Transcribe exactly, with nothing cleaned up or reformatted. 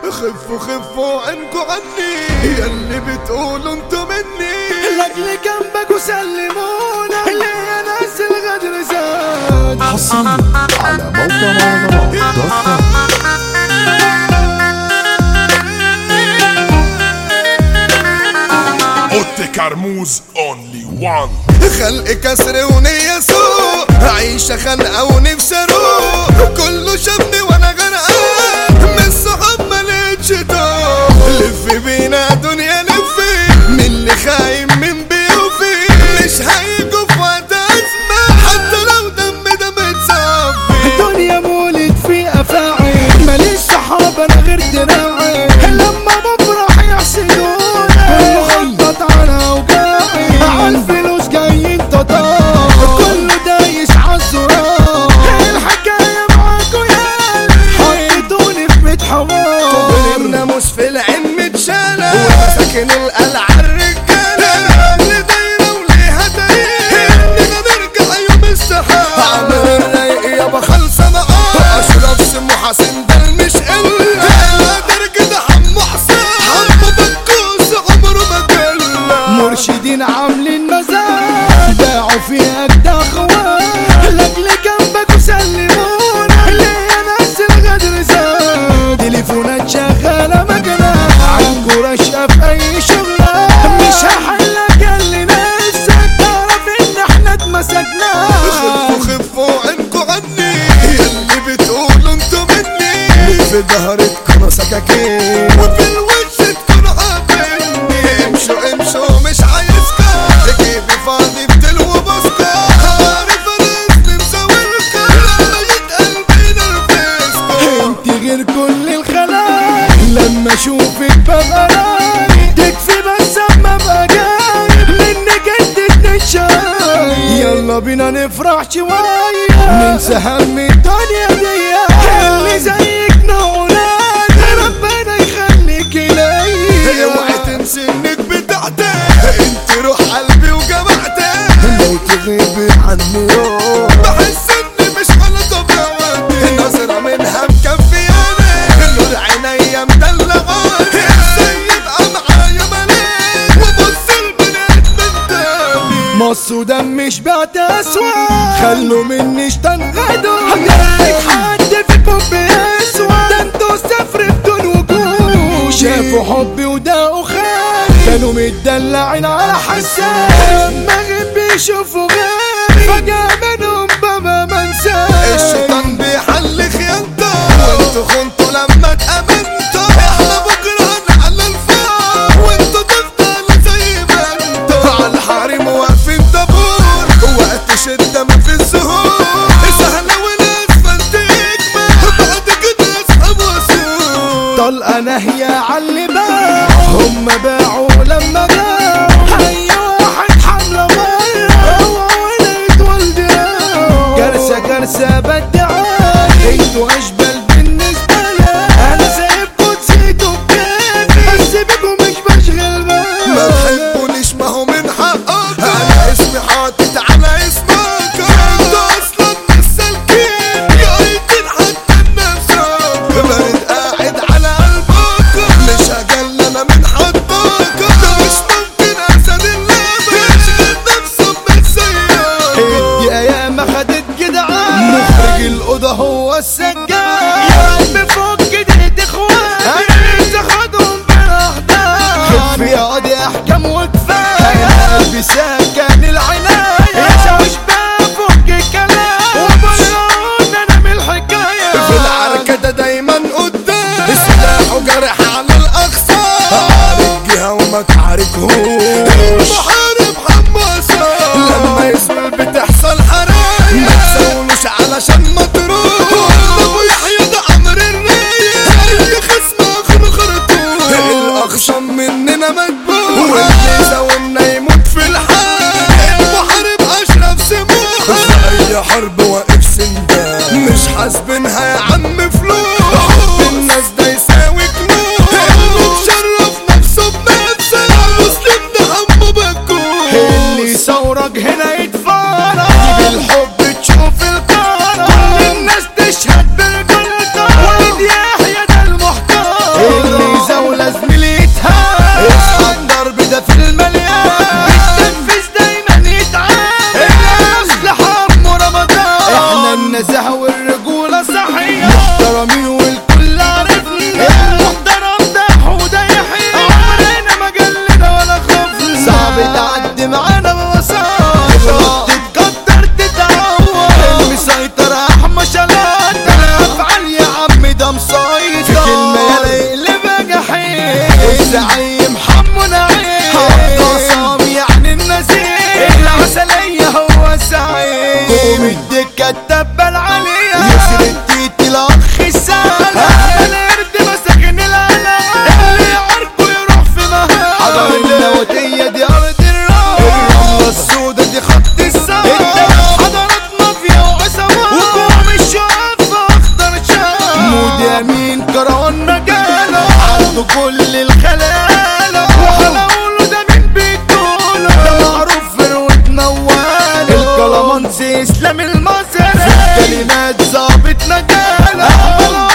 خفوا خفوا عنكوا عني ياللي بتقولوا انتوا مني، لاجل جنبك وسلمونا ليا ناس الغدر زاد. حصريا على موقع مهرجانات دوت كوم. اوتي كرموز اونلي وان. خلق كسر ونية سوء، عيشة خنقة ونفسي اروق، كله شافني وانا غرقان من الصحاب ملقتش طوق. لف بينا دنيا لفي من اللي خاين من بيوفي، مش هيجوا في وقت ازمة حتى لو دم ده متصفي. الدنيا مولد في افاعي ماليش صحاب انا غير دراعي، لما بفرح يحسدوني كله خبط على اوجاعي، عالفلوس جايين تطار كله دايس عالزرار. الحكاية معاكوا يا حطيتوني في بيت حوار، والناموس في العين متشالة ومساكن القلعة الرجالة اللي دايرة وليها دايرة اننا نرجع يوم السحاب. عمر الرايق يابا خالصة معاه، اشرف سمو حسين ده مش قلة، قادر كده حمو حسين حمو بكوس عمره ما قلة. مرشدين عاملين مزاج باعوا في اجدى اخوان، لاجل جنبك وسلمونا ليا ناس الغدر زاد. تليفونات شغالة مجنة عالكو رشقة في اي شغلة، مش هحلك اللي نفسك تعرف ان احنا اتمسكنا. خفوا خفوا عنكوا عني ياللي بتقولوا انتوا مني، في ظهرك كانوا سكاكين وفي الوش تكونوا عابرني. امشوا امشوا مش عايزكم جيبي فاضي بتلو بسكو، عارف الاسم مساويلكم لما يتقل بينا الفيسكو. انت غير كل الخلايا لما اشوفك ببقى رايق، تكفي بس اما ابقى جايب منك انت تنشاي. يلا بينا نفرح شوية ننسى هم الدنيا دي، اللي زيك نقولان ربنا يخليك ليا. اوعي تنسي انك بتاعتي انت روح قلبي وجمعتي، لو تغيبي عني يوم بحس اني مش على طبيعتي. نظرة منها مكفياني نور عينيا مدلعاني، ازاي يبقى معايا ملاك وبص البنات من تاني. مص ودم مش بعت اسود، خلوا مني اشتنغدوا هجرك حد في بوب اسود، ده انتوا سفر بدون وجود. شافوا حبي وداقوا خيري كانوا متدلعين على حساب، لما غيب بيشوفوا غيري فجأة منهم بابا منساه. الشيطان بيحل خيانته وانتوا خنتوا لما اتأمنتوا، احنا بكره هنعلى الفار وانتوا تفضلوا زي ما انتوا. على الحريم واقفين طابور وقت شدة ما في الزهور، سهلة والاسفلت اجمل بعد كده اسحب واسور. طلقة ناهية عاللي باعوا هم باعوا لما باعوا، اي واحد حملة مرة اوعوا يتولد راعوا. كارثة كارثة بدعاني انتوا اشبال بالنسبة لي، انا سايبكوا تسيتوا بكيفي بس بيكوا مش بشغل بالي. ما تحبونيش ما هو من حقك، انا اسمي حاطط على اسمك، انتوا اصلا مش سالكين يا ايدين حتى بنفسك. بارد قاعد على قلبك مش هجل انا من حدك، ده مش ممكن اسد اللعبة يشغل نفسه بمسيرك. الدقيقة ياما خدت جدعان، مخرج الأوضة هو السجاد، يا قلبي فوق جديد اخوان انت خدهم بالاحضان. خف يا قاضي احكام وكفاية، يا قلبي سكن العناية، يا شاوش بقى فوق الكلام وبرعون انا من الحكاية. في العركة ده دايما قدام سلاحه جرح على الاقصى، عارك جهة وما تعاركهوش. المحارب حماسة لما يسمع بتحصل حرايق ما تسولوش علشان ما تروح. ابو يحيى ده عمر الرايق اي خصم اخره خرطوش، الاخصم مننا مدبوح واللي زاولنا يموت في الحال. المحارب اشرف سموحة في اي حرب واقف سندان، مش حاسبينها يا عم فلوس. حب الناس ده يساوي كنوز، اللي مشرف نفسه بنفسه مسلم ده الزعيم حمو نعيم عصام يعني النزيل العسلية هو الزعيم قوم الدكة الدبة العالية يسر التيت الأخ السالة القرد مساكن العالم اللي يعرفه يروح في مهام حضر النواتية دي أرض الراب الرملة السودة دي خط السما حضرت مافيا وعصابات وقوم الشعب أخضر شاب مود يمين كرهان مجاله عنده كل الخلالة وحلاوله ده من بيتوله ده معروف فروة نواله الكلامانسي اسلام المصري كلمات ظابط نجاله